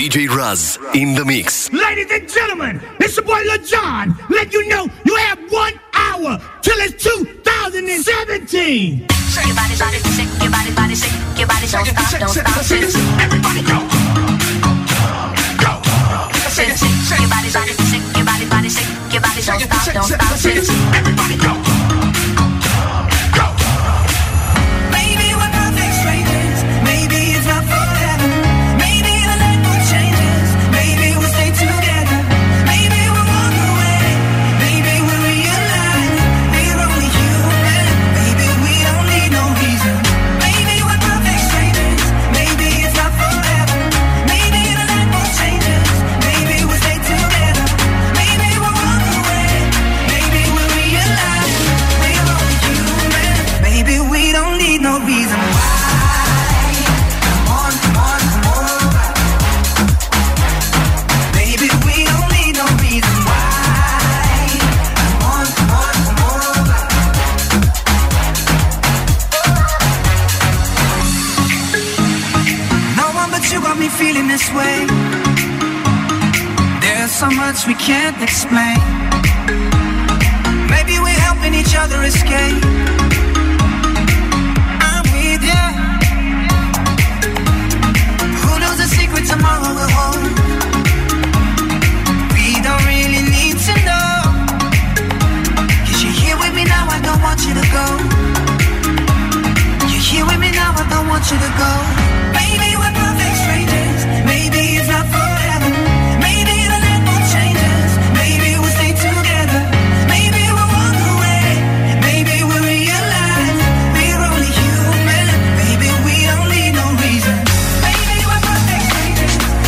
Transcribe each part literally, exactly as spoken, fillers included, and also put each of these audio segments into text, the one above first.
D J Raz in the mix. Ladies and gentlemen, it's your boy Lil Jon. Let you know you have one hour till it's two thousand seventeen. Shake your body, body, shake your body, body, shake your body, don't stop, don't stop, shake it. Everybody go. Go. Shake it, shake your body, body, shake your body, body, shake your body, don't stop, don't stop, shake it. Everybody go. Go. Maybe we're perfect strangers. Maybe it's not forever. Maybe the light will changes. Maybe we'll stay together. Maybe we'll walk away. Maybe we'll realize we're only human. Maybe we don't need no reason. Maybe we're perfect strangers. Maybe it's not forever. Maybe the light will changes. Maybe we'll stay together. Maybe we'll walk away. Maybe we'll realize we're only human. Maybe we don't need no reason why. Come on, come on, come over. Maybe we don't need no reason why. Come on, come on, come over. No one but you got me feeling this way. There's so much we can't explain. Maybe we're helping each other escape. I'm with ya. Who knows the secret tomorrow will hold? We don't really need to know. 'Cause you're here with me now, I don't want you to go. You're here with me now, I don't want you to go. Maybe we're perfect strangers. Maybe it's not forever. Maybe the light won't change us. Maybe we'll stay together. Maybe we'll walk away. Maybe we'll realize we're only human. Maybe we don't need no reason. Maybe we're perfect strangers.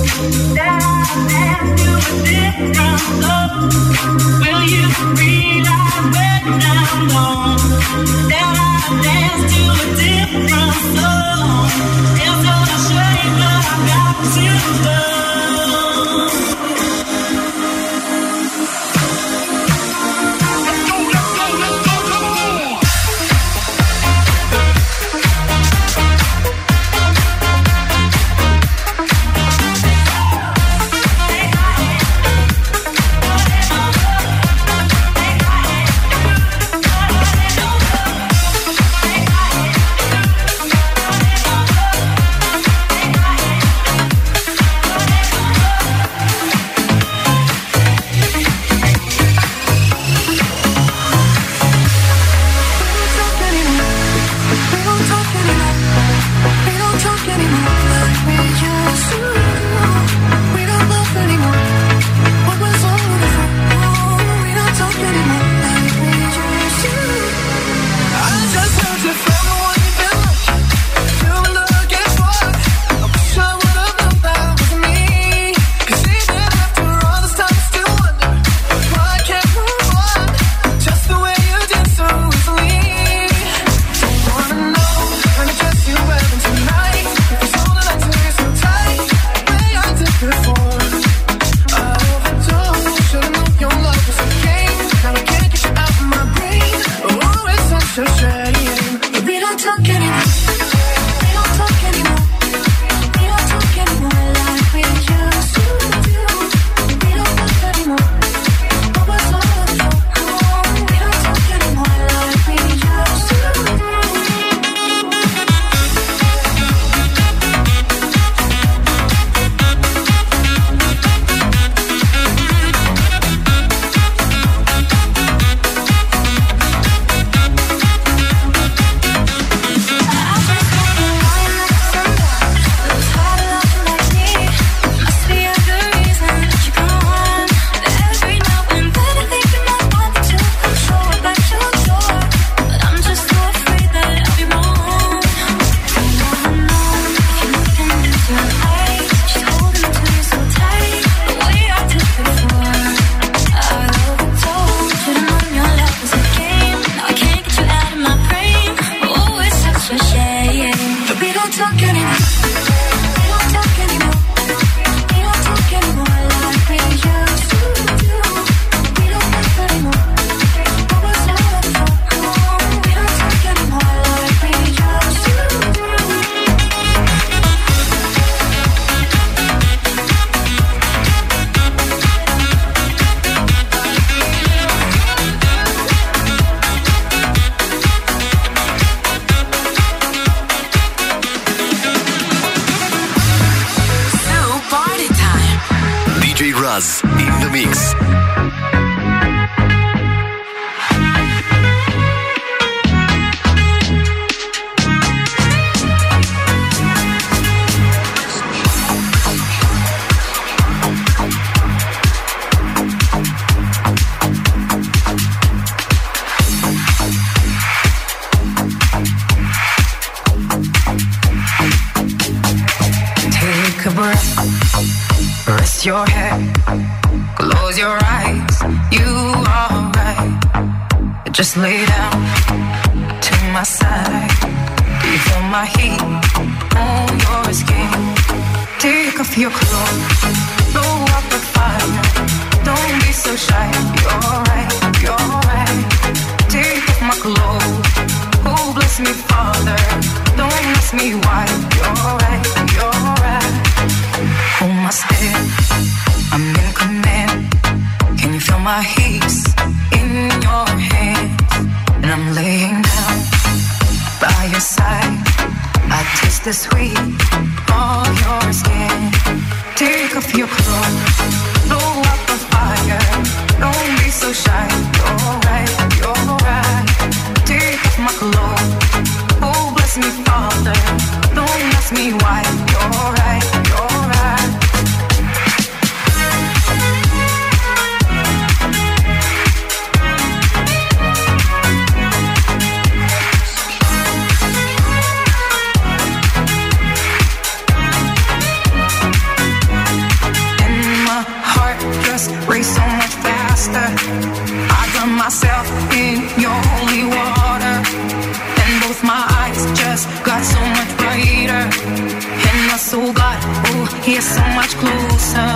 Raz in the mix. Take a breath, rest your head, close your eyes, you are right. Just lay down to my side. Do you feel my heat on your skin? Take off your clothes, blow up the fire. Don't be so shy, you're right, you're right. Take off my clothes, oh bless me Father. Don't ask me why, you're right, you're right. Hold my step, I'm in command. Can you feel my hips in your hands? And I'm laying down by your side. I taste the sweet of your skin. Take off your clothes, blow up the fire. Don't be so shy, you're right, you're right. Take off my clothes, oh bless me Father. Don't ask me why, you're right, you're right. get so much closer.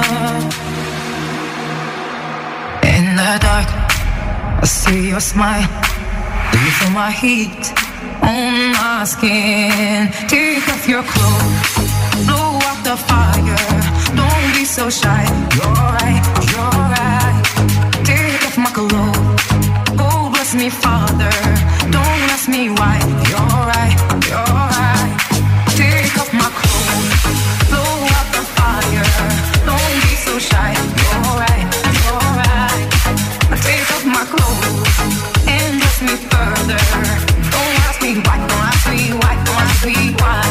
In the dark, I see your smile. Do you feel my heat on my skin? Take off your clothes, blow out the fire. Don't be so shy. You're right, you're right. Take off my clothes. Oh, bless me, Father. Don't ask me why. You're right, you're right. Take off my clothes, blow out the fire. Don't be so shy. You're right, you're right. Take off my clothes and bless me further. Don't ask me why, don't ask me why, don't ask me why.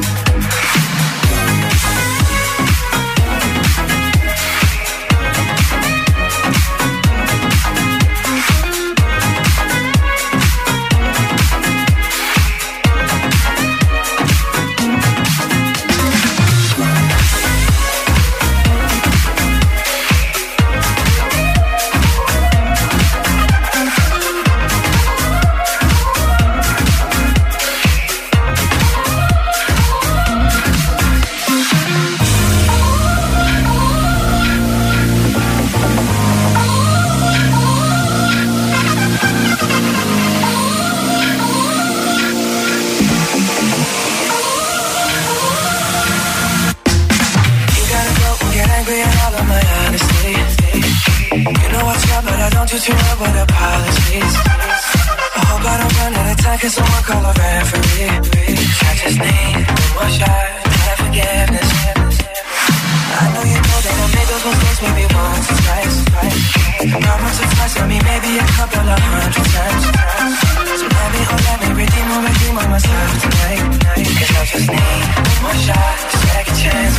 Do too well with apologies. I hope I don't run out of time, cause someone call a referee. I just need one more shot, try forgiveness. I know you know that I made those mistakes maybe once or twice. Not once or twice, I mean maybe a couple of hundred times. So let me, oh let me redeem or redeem on myself tonight. Cause I just need one more shot, second chance.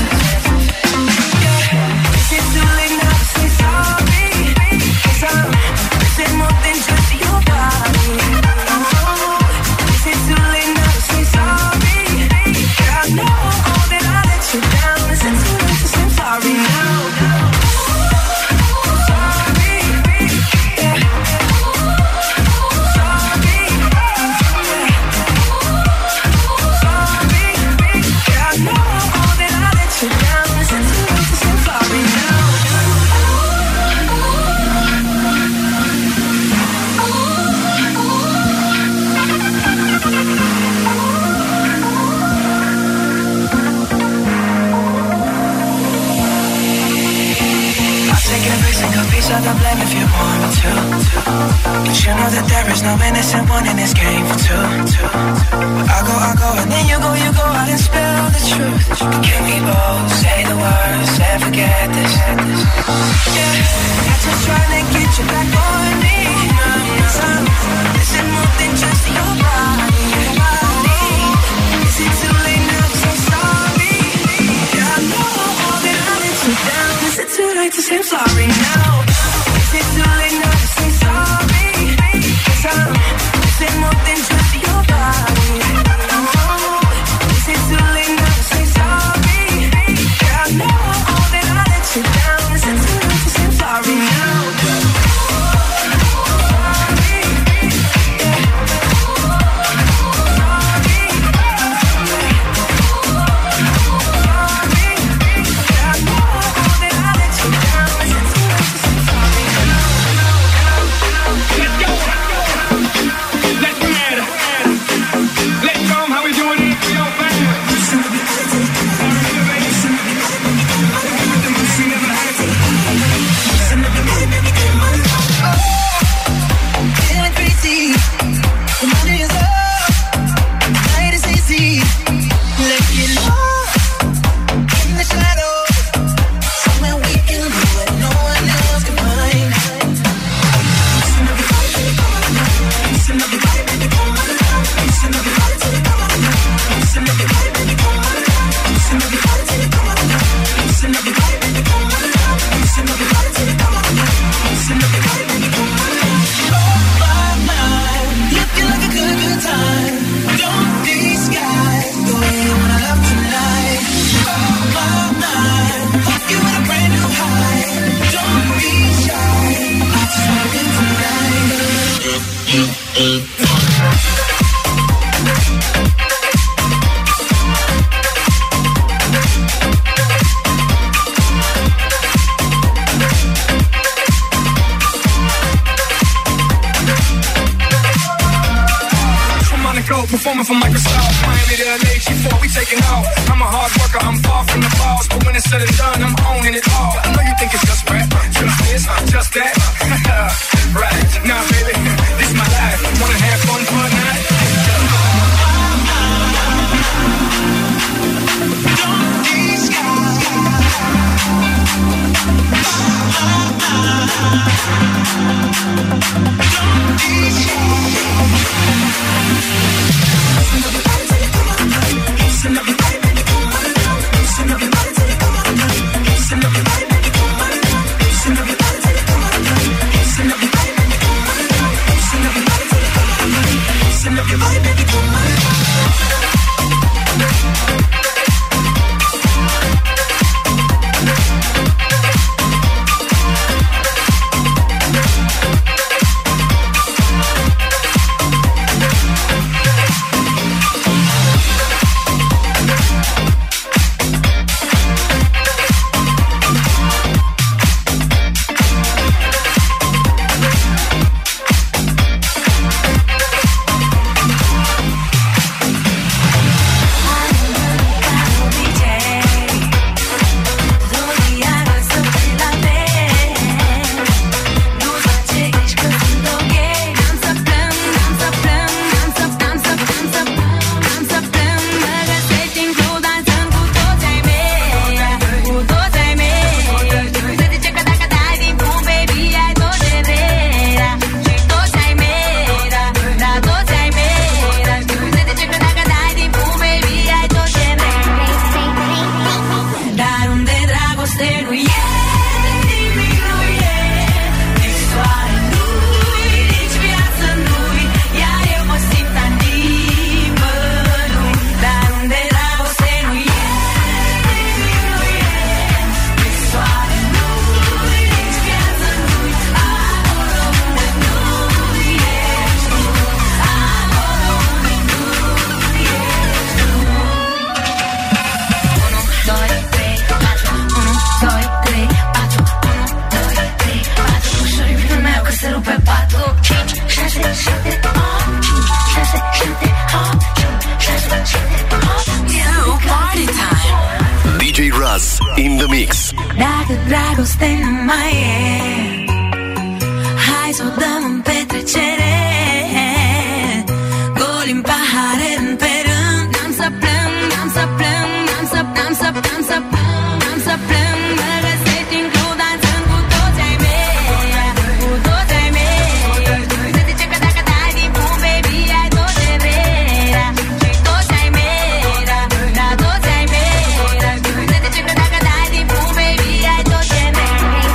Yeah, is it too late now to say sorry? Cause I'm missing more than just your body. Oh, is it too late now to say sorry? Yeah, I know all that I let you down. Is it too late to say sorry now? Sorry, yeah. Sorry, yeah. Sorry, yeah, I know all that I let you down. Is it too late to say sorry now? Take every single piece of the blame if you want me to. But you know that there is no innocent one in this game for two. I go, I go, and then you go, you go out and spill the truth. But can we both say the words and forget this? Yeah, I'm just trying to get you back on me. Cause I'm missing more than just your body. Is it too late now to say sorry? Yeah, I know all that I let you down. Is it too late to say I'm sorry now? Is it too late now to say sorry? Cause I'm missing more than just your body. Oh, is it too late now to say sorry? Yeah, I know all that I let you down. Is it too late to say I'm sorry now? Sorry. all. I'm a hard worker, I'm far from the boss, but when it's said and done, I'm owning it all. I know you think it's just rap, just this, just that. Right, nah baby, this is my life. Wanna have fun for a night? In the mix. Dacă dragoste nu mai e, hai să o dăm în petrecere. Goli în pahare, rând pe rând. N-am să plâng, n-am să plâng, n-am să, n-am să, n-am să plâng, n-am să plâng. Mă găsești în club dansând cu toți ai mei, cu toți ai mei. Se zice că dacă dai din bun, baby, ai tot ce vrei. Și toți ai mei, da, da, toți ai mei. Se zice că dacă dai din bun, baby, ai tot ce vrei.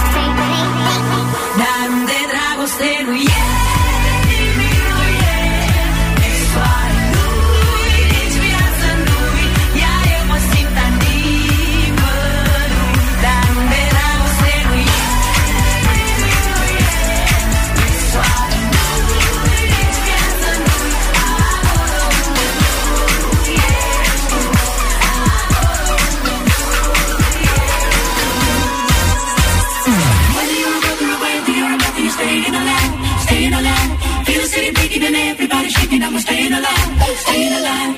Dar unde dragoste nu e, nimic nu e. Nici soare nu-i, nici viață nu-i. Iar eu mă simt a nimănui. Dar unde dragoste nu e, nimic nu e. Nici soare nu-i, nici viață nu-i. Acolo unde nu ești tu, acolo unde nu ești tu. Whether you're a brother or whether you're a mother, you're staying alive, staying alive. Feel the city beating and everybody shaking. I'm staying alive, staying alive.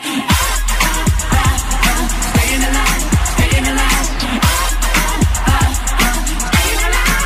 Staying alive, staying alive. Staying alive.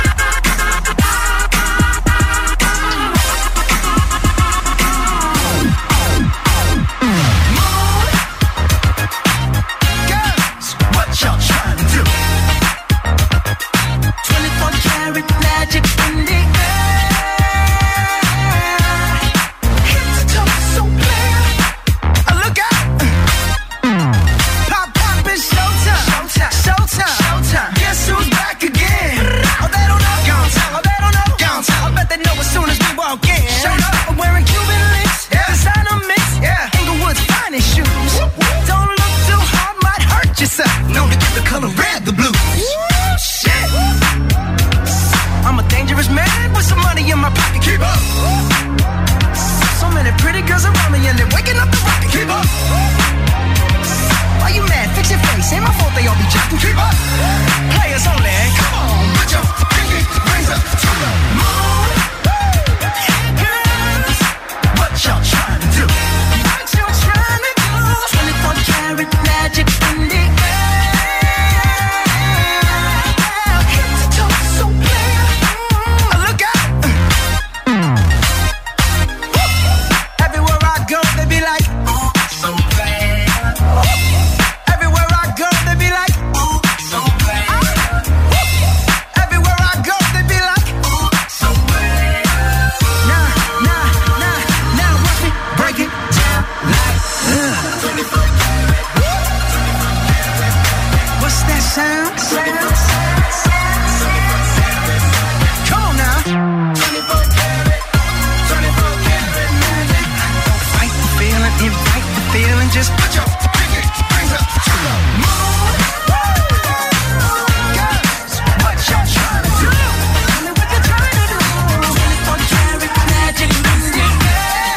Girls, what y'all trying to do? twenty-four karat magic in the air. Head to toe, so clear. Uh, Look out. Pop, pop, it's showtime. Showtime. Showtime. Showtime. Guess who's back again? Oh, they don't know. Gone time. Oh, they don't know. Gone time. I bet they know as soon as we walk in. Showed up. I'm wearing Cuban links. Yeah. Designer mix. Yeah. Inglewood's finest shoes. Don't look too hard, might hurt yourself. Known to get the color red, the blue. Shit. I'm a dangerous man with some money in my pocket. Keep up. So many pretty girls around me and they're waking up the rocket. Keep up. Why you mad? Fix your face. Ain't my fault they all be jacking. Keep up. Players only. Come on, put your pinky rings up to the moon. Girls, what y'all trying to do? What you trying to do? twenty-four karat magic. sound, sound. Come on now. twenty-four karat, twenty-four karat magic. Don't fight the feeling, invite the feeling. Just put your pinky rings up to the moon. Girls, what you trying to do? Tell me what you trying to do. twenty-four karat magic in the air.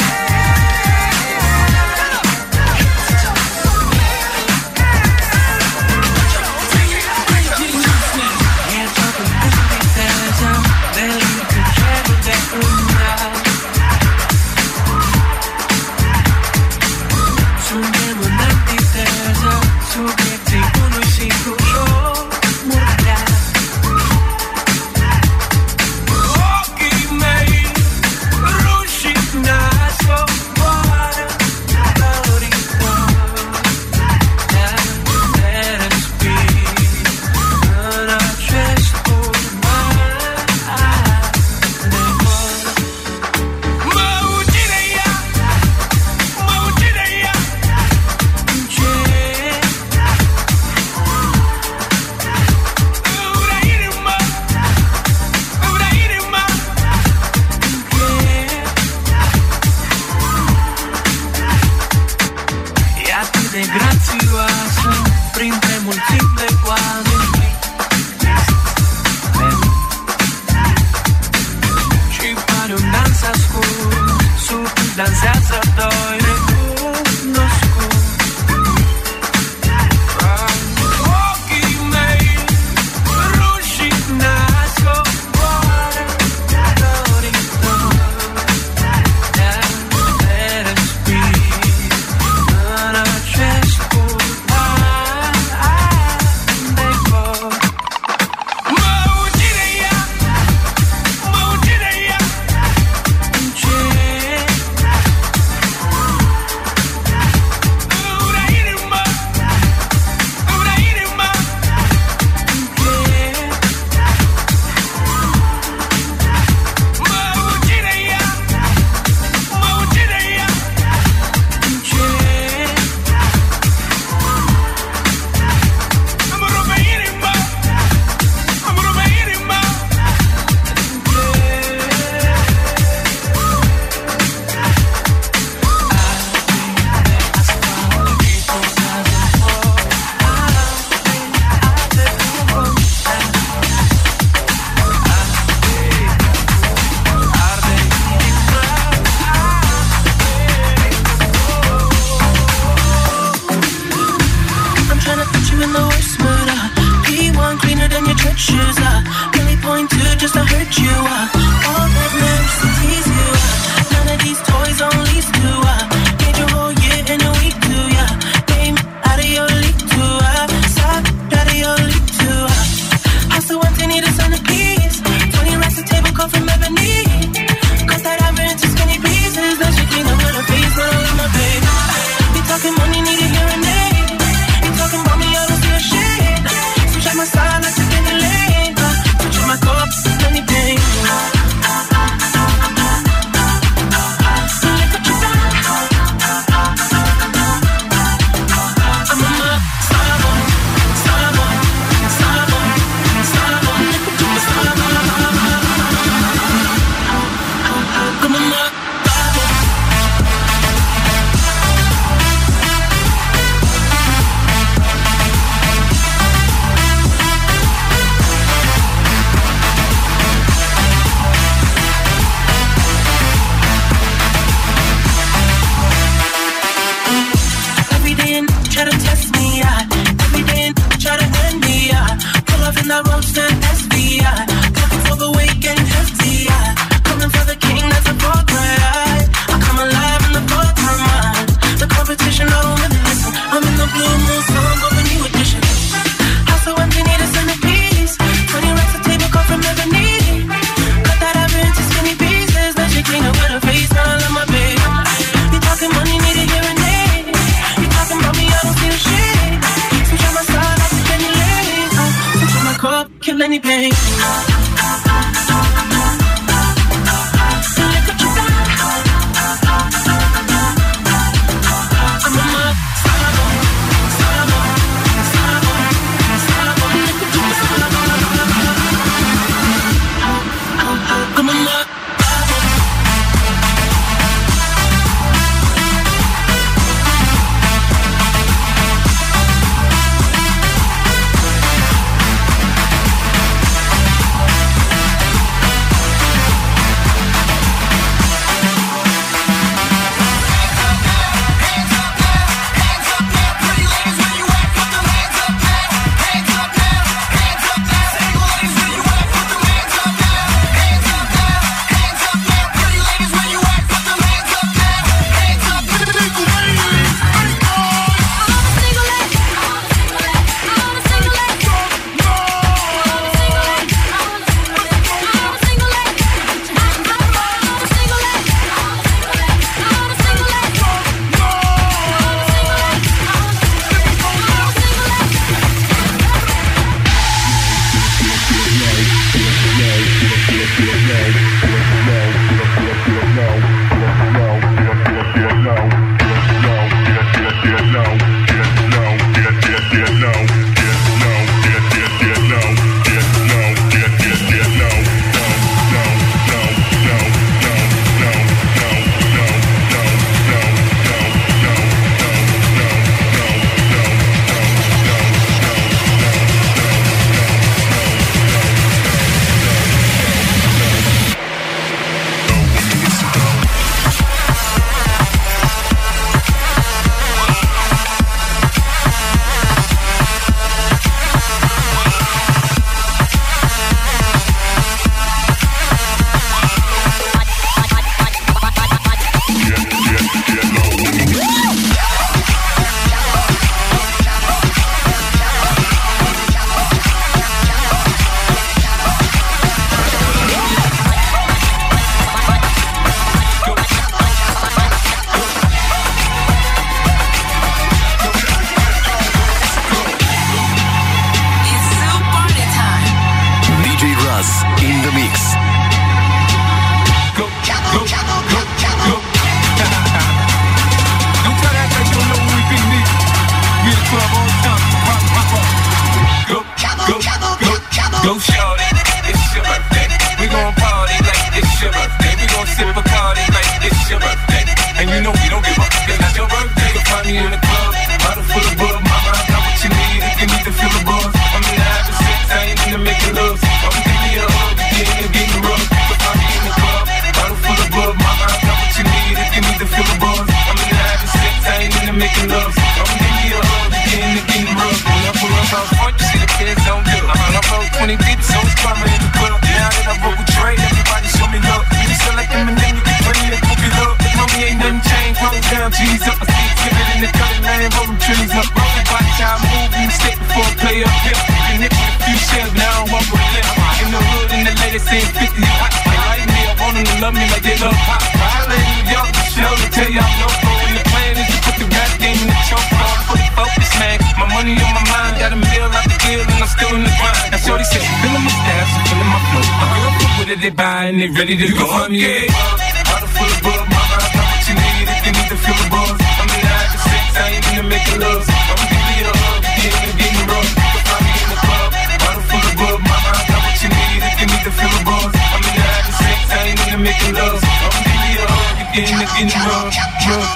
when they did it, so it's karma in the club. Now that I roll with Dre, everybody show me love. You sell like them and then you can bring it, hook it up. Mommy ain't nothing changed, roll down, G's up. I see it, give it in the color lane, roll them trillies up. Roll it, watch how I move, you step before I play up here. And hit with a few shells, now I don't walk with a limp. In the hood, in the ladies saying fifty, hot. They like me, I want them to love me like they love pop. I let New York, the show, to tell y'all no go. And the plan is to put the rap game in the choke. Fully focused, man. My money on my mind, got a meal out the deal, and I'm still in the grind. Now shorty said, feeling my style, she feeling my flow. My girl put with it, they buy, and they ready to go. I'm yeah. Bottle full of bug, mama, I got what you need if you need to feel the buzz. I'm in the high to six, I ain't into making love. I'ma give you a hug, get in, get in rough. You can find me in the club. Bottle full of bug, mama, I got what you need if you need to feel the buzz. I'm in the high to six, I ain't into making love. I'ma give you a hug, get in, get in rough, rough.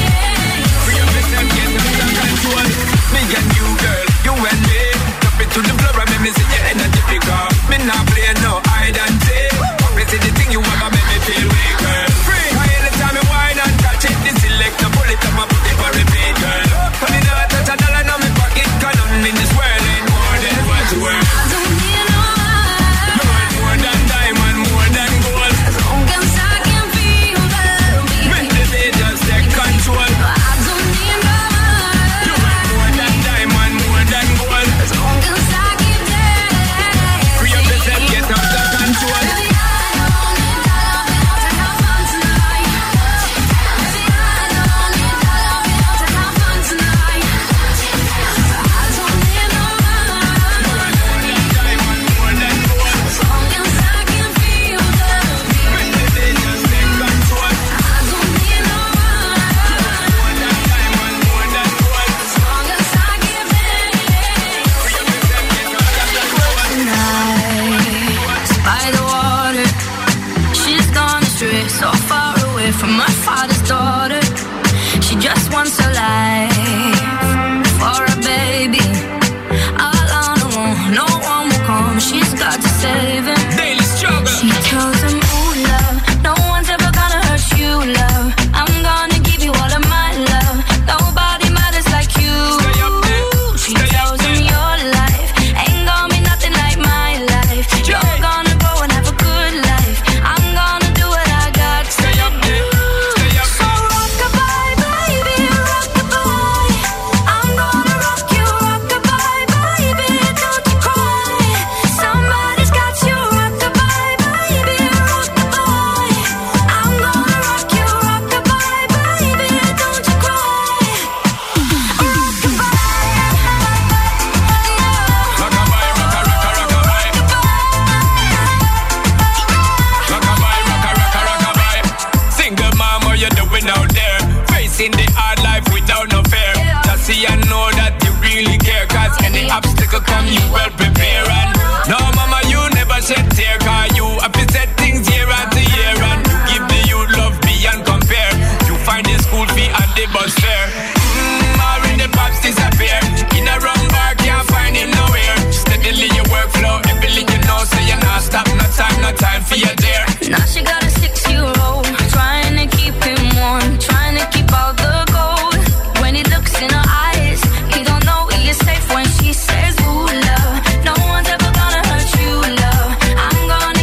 To the obstacle come, you well prepare. And no, mama, you never shed tear, cause you have to set things year after year. And you give the youth love beyond compare. You find the school fee and the bus fare. Mmm, or in the pops disappear. In a wrong bar, can't find him nowhere. Steadily your workflow, everything you know, so you're not stop, no time, no time for your dare. Now she got a six-year-old, trying to keep him warm, trying to keep all the gold. When he looks in her eyes, he don't know he is safe when she says, ooh, love, no one's ever gonna hurt you, love. I'm gonna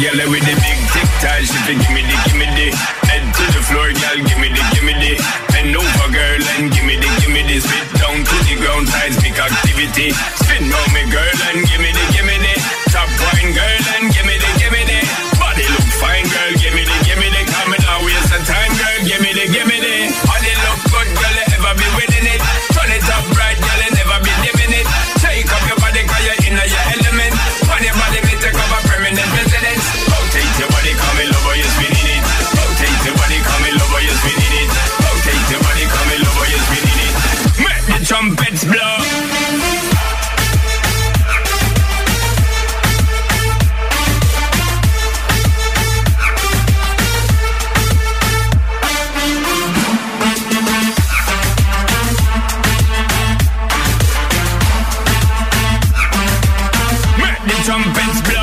girl with the big tic tac, she fi gimme the, gimme the. Head to the floor, girl, gimme the, gimme the. Bend over, girl, and gimme the, gimme the. Spit down to the ground, seismic activity. Spin round me, girl, and gimme the, gimme the. Top wine, girl, and gimme the, gimme the. Body look fine, girl, gimme the, gimme the. Come and now waste the time, girl, gimme the, gimme the. Body look good, girl, you ever be winning it. Turn it up right, girl, you never be dimming it. Take up your body, cause you're in your element. On your body, me take up a permanent residence. Rotate your body, come in over, you're spinning it. Rotate your body, come in over, you're spinning it. Rotate your body, come in over, you're spinning it. Make the trumpets blow. Trumpets blow.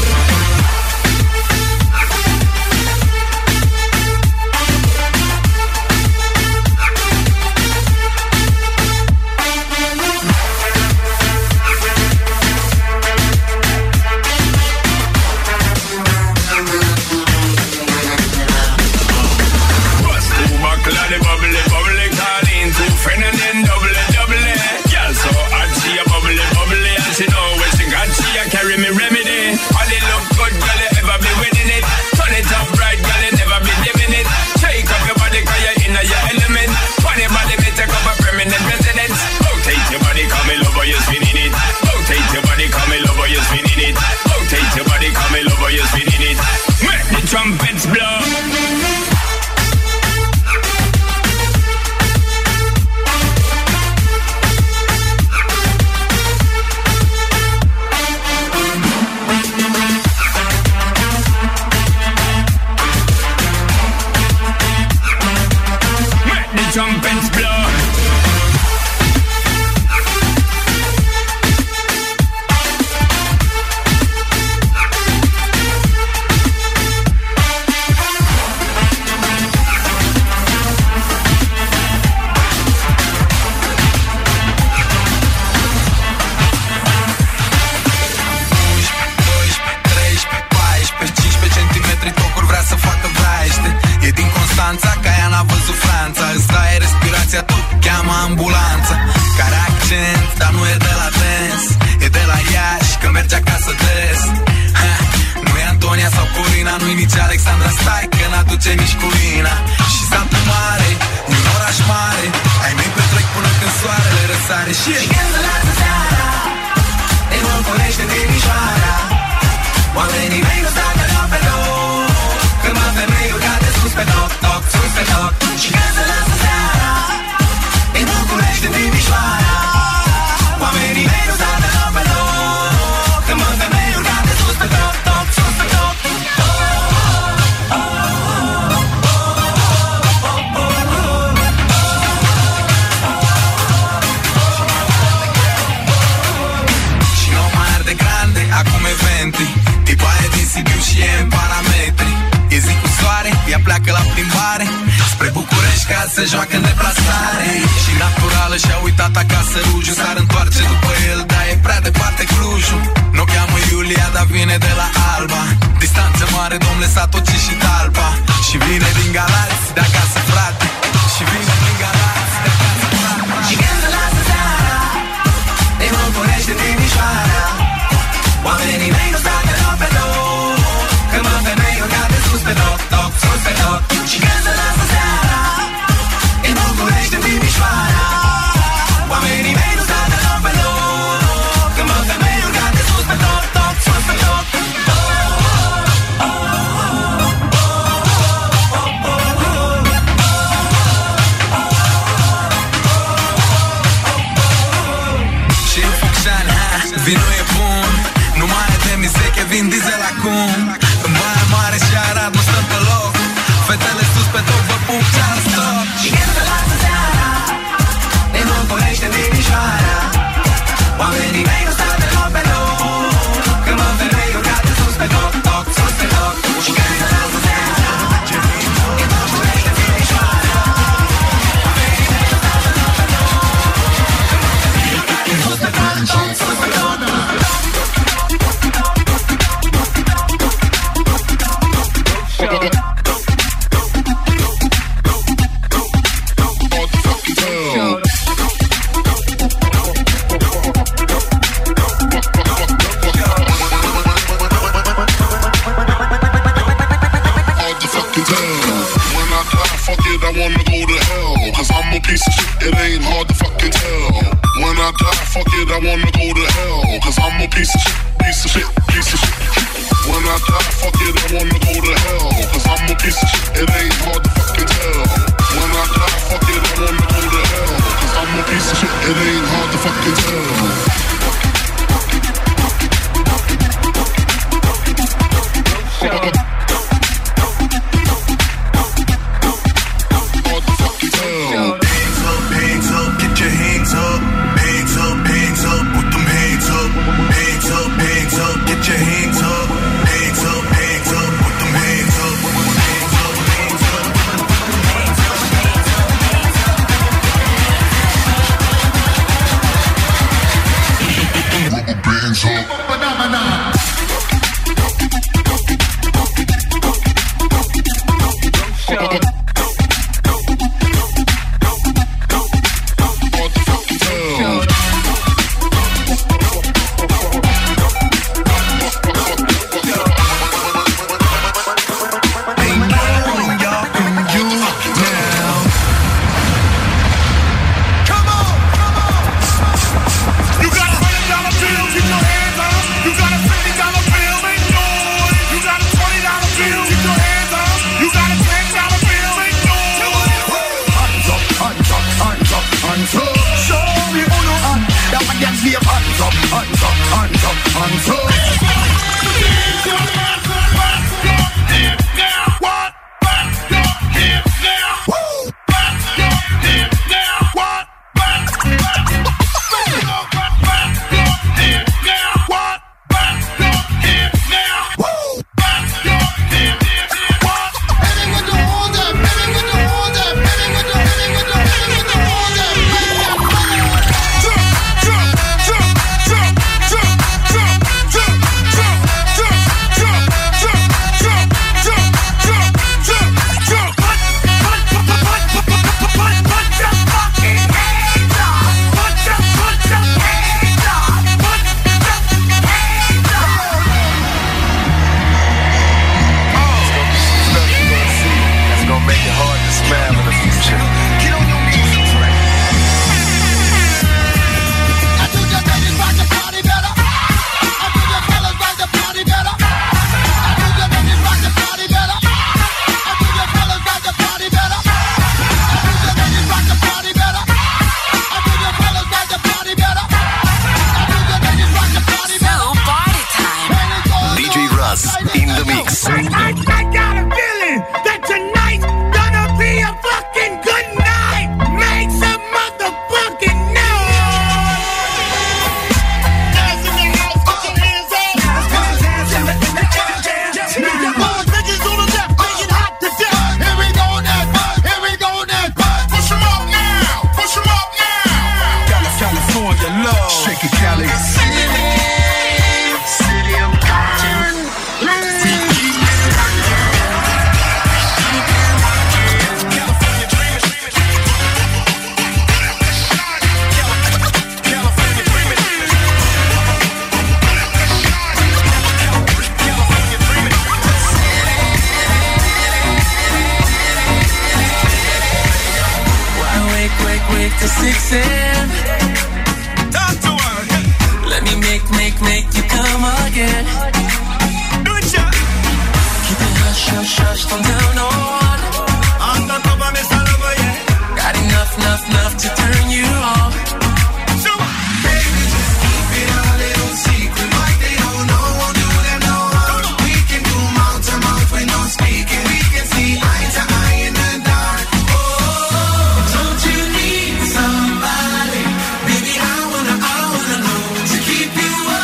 Bust two buckle of the bubbly, bubbly, call in two friend and then double, double. Girl so hot, she a bubbly, bubbly, and she know where she got, she a carry me remedy. All it look good, girl, you ever be winning it. Turn it up right, girl, you never be dimming it. Shake up your body, cause you're in your element. On your body, me take up a permanent residence. Rotate your body, come in over, you're spinning it. Rotate your body, come in over, you're spinning it. Rotate your body, come in over, you're spinning it. Make the trumpets blow. Trumpets blow. Ambulanța, care accent, dar nu e de la dance. E de la Iași, că merge acasă des. Ha, nu e Antonia sau Corina, nu-i nici Alexandra, stai că n-aduce nici Corina. Și satul mare, e un oraș mare. Ai mei petrec până când soarele răsare. Și e când se lasă seara, te învălcorește Timișoara. Oamenii mei nu stau de loc pe loc, când mă femei urcate sus pe toc, toc, sus pe toc. Și când se lasă seara, în București, în Timișoara, oamenii mei nu stau de loc pe loc, când mă femei urcate sus pe toc, toc, sus pe toc. Și nu mai arde grande, acum eventi, tipa e din Sibiu și e în parametri. E zi cu soare, ea pleacă la plimbare spre București ca să joacă în deplasare. Și naturală și-a uitat acasă rujul, s-ar întoarce după el, dar e prea departe Clujul. N-o cheamă Iulia, dar vine de la Alba. Distanță mare, domnule, s-a tocit și talpa. Și vine din Galați, de acasă, frate. Și vine din Galați, de acasă, frate. Și când se lasă seara, te București, Timișoara, oamenii mei nu stau de loc pe loc, când mă femei urcate sus pe toc, toc, sus pe toc. Și când se lasă seara, în București, în Timișoara, oamenii mei nu stau de loc pe loc, când mă femei urcate sus pe toc, toc, sus pe toc. Și în Focșani, ha, vinul e bun, nu mai e de mizeche, vin diesel acum. În Baia Mare și Arad nu stăm pe loc, fetele sus pe toc, vă pup ce-ar stop. Și când se lasă seara, în București, în Timișoara, oamenii mei nu stau de loc pe loc, când mă femei urcate sus pe toc, toc, sus pe toc. Și când se lasă seara, în București, în Timișoara, oamenii mei nu stau de loc pe loc, când mă femei urcate sus pe toc, toc, sus pe toc. fuck it, I wanna go to hell. Cause I'm a piece of shit, piece of shit, piece of shit. When I die, fuck it, I wanna go to hell. Cause I'm a piece of shit, it ain't hard to fucking tell. When I die, fuck it, I wanna go to hell. Cause I'm a piece of shit, it ain't hard to fucking tell.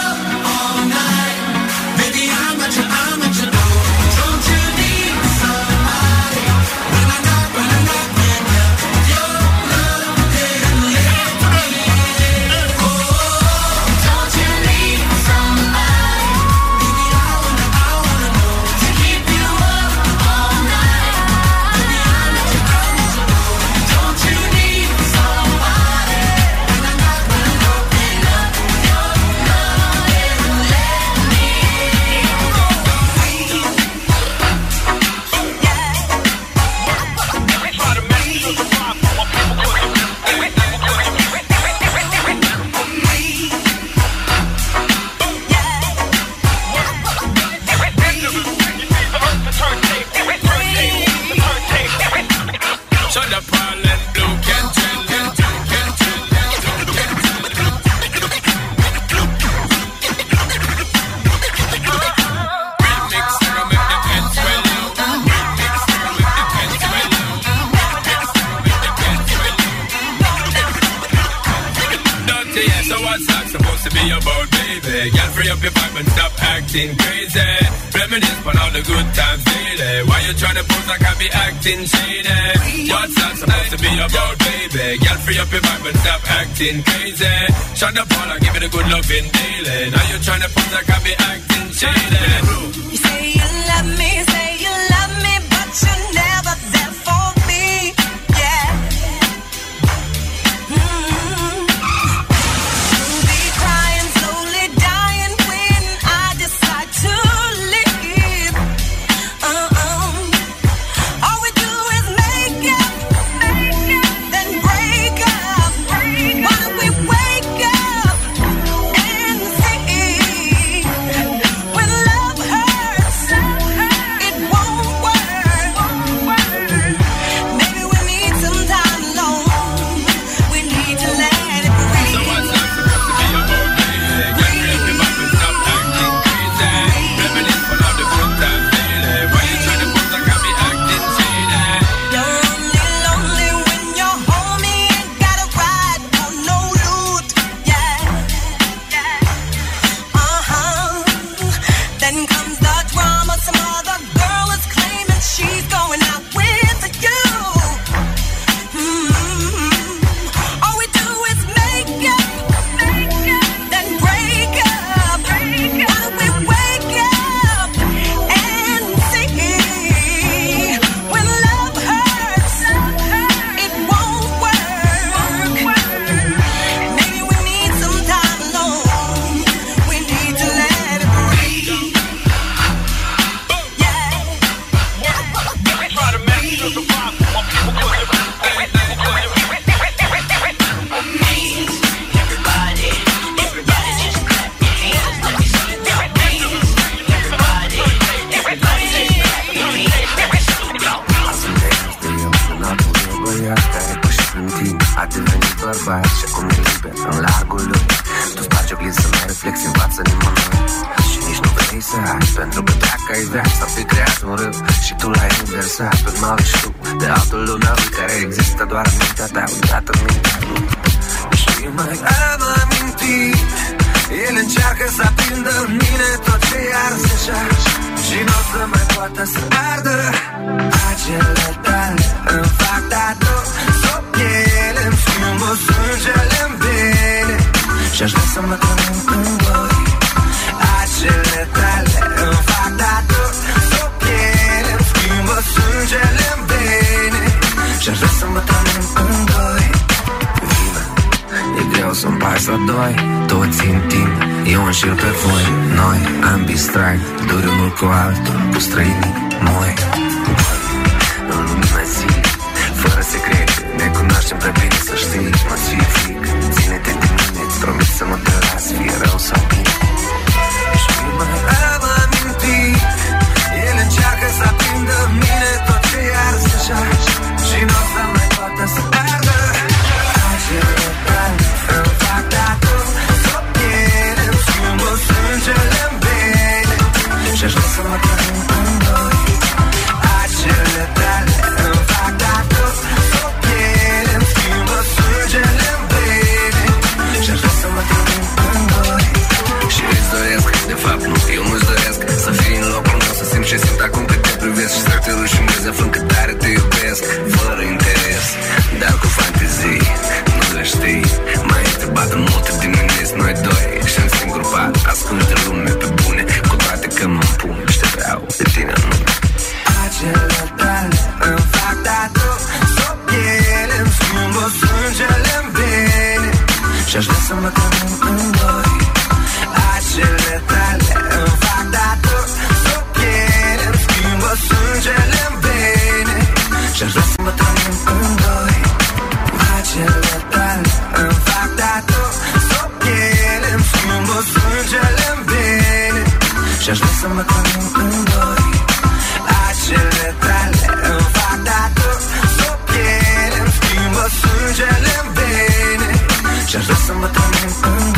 I'm at your, I'm at your door. Don't you need some So what's that supposed to be about, baby? Girl, free up your vibe and stop acting crazy. Reminisce on all the good times daily. Why you tryna pose like I be acting shady? What's that supposed to be about, baby? Girl, free up your vibe and stop acting crazy. Shut up all and give it a good loving daily. Now you tryna pose like I be acting shady. You say you love me, say you love me, but you're never there for me. Yeah. Mm-hmm. You'll be crying, slowly dying when I decide to leave. Uh-uh. All we do is make up, make up, then break up. Why don't we wake up and see? When love hurts, it won't work. Maybe we need some time alone. We need to let it breathe. So what's that supposed to be about, baby? Girl, free up your vibe and stop acting crazy. Reminisce on all the good times daily. Why you tryna pose like I be acting shady? You're only lonely when you're home. You ain't got a ride or no loot. Yeah. Uh-huh. Then comes the drama. Some other girl is claiming she's going out with you. Mm-hmm. All we do is make up, make up, then break up. Why don't we wake up and see? When love hurts, it won't work. Maybe we need some time alone. We need to let it breathe. Yeah. A devenit bărbat și acum e liber în largul lui. Tu spargi oglinzi să mai reflexi, învață nimănui. Și nici nu vrei să ai, pentru că dacă ai vrea s-ar fi creat un râu și tu l-ai inversat. Urmau ești tu de altul lumea care există doar în mintea ta, uitată în mintea lui. Și mai am amintit, el încearcă să aprindă în mine tot ce arzi deja și n-o să mai poată să ardă. Acele tale îmi fac tatu, sub piele-mi schimbă sângele-mi vene și-aș vrea să mă trăim în doi. Acele tale îmi fac tatu, sub piele-mi schimbă sângele-mi vene și-aș vrea să mă trăim în doi. E greu să împarți la doi, toți în timp, eu înșir pe voi. Noi, ambii strag, duri unul cu altul, cu străinii moi. În lumina zilei, fără secrete, ne cunoaștem prea bine să știi. Mă-ți fie frică, ține-te de mine, îți promit să mă tărați, fie rău sau bine. Și mai am amintit, el încearcă să aprindă în mine tot ce arzi deja și n-o să mai poată să ardă. Acele tale îmi fac tatu, sub piele-mi schimbă sângele-mi vene și-aș vrea să mă trăim în doi. Acele tale îmi fac tatu, sub piele-mi schimbă sângele-mi vene și-aș vrea să mă trăim în doi. Și îți doresc, de fapt nu, eu nu-ți doresc să fii în locul meu, să simți ce simt acum cât te privesc și să te rușinezi aflând cât tare te iubesc, fără interes, dar cu fantezii. Nu le știi, m-ai întrebat în multe dimineți, noi doi și în singur pat, ascunși de lume pe bune, cu toate că mă împun și te vreau de tine în nume. Acele tale îmi fac tatu, sub piele-mi schimbă sângele-mi vene și-aș vrea să mă trăim în doi. Acele tale îmi fac tatu, sub piele-mi schimbă sângele-mi vene și-aș vrea să mă trăim în doi. Acele tale îmi fac tatu, sub piele-mi schimbă sângele-mi vene și-aș vrea să mă trăim în doi. Acele tale îmi fac tatu, sub piele-mi schimbă sângele-mi vene și-aș vrea să mă trăim în doi.